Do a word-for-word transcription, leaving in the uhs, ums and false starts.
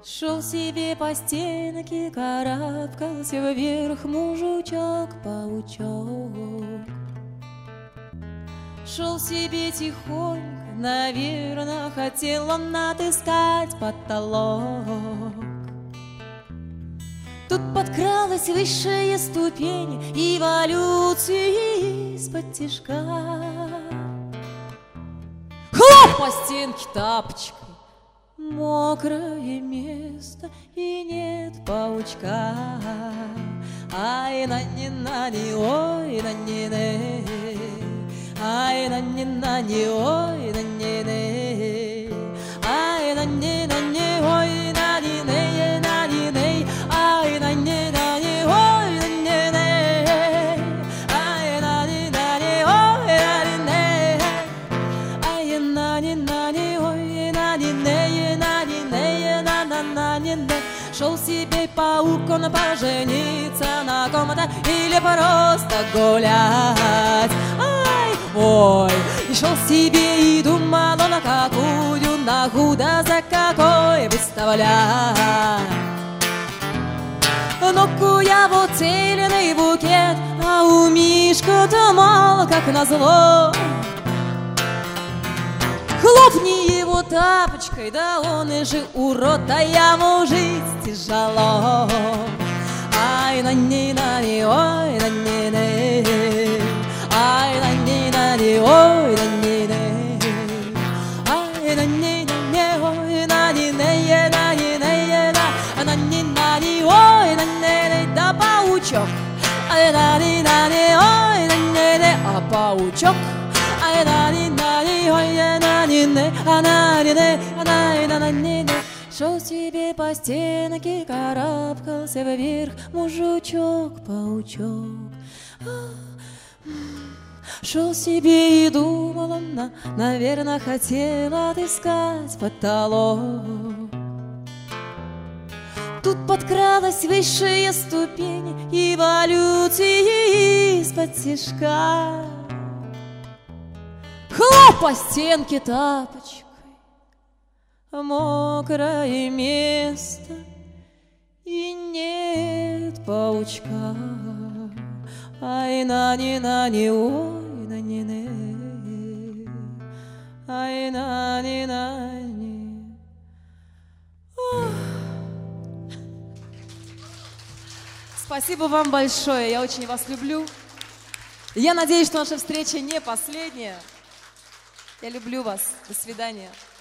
Шел себе по стенке, карабкался вверх мужичок-паучок. Шел себе тихонько, наверно, хотел он отыскать потолок. Тут подкралась высшая ступень эволюции из-под тишка. Хлоп по стенке тапочкой, мокрое место и нет паучка. Ай на не на не ой на не не, ай на не на не ой на не не, ай на не на не ой на не не на не не, ай на не на не ой на не не, ай на не на не ой на не не, ай на не на не ой на не не на не не на на на не не. Шел себе паук, он пожениться на ком-то или просто гулять. Ай, ой, и шел себе и думал он, какую ногу да за какой выставлять. Ну-ка я вот цельный букет, а у Мишка-то мало, как назло. Хлопни его тапочкой, да он и же урод, а ему жить тяжело. Ай на не на не ой на не не, ай на не на не ой на не не, ай на не на не ой на не не на не не на на не на не ой на не не, да паучок. Ай на не на не ой на не не, а паучок. Ай на не на не ой на не не, а на не не, а на на не не. Шел себе по стенке, карабкался вверх мужичок-паучок. Шел себе и думал он, наверно, хотел отыскать потолок. Тут подкралась высшая ступень эволюции из-под тишка. Хлоп по стенке тапочкой, мокрое место и нет паучка. Ай на не на не ой на не не, ай на не на не. Спасибо вам большое, я очень вас люблю. Я надеюсь, что наша встреча не последняя. Я люблю вас. До свидания.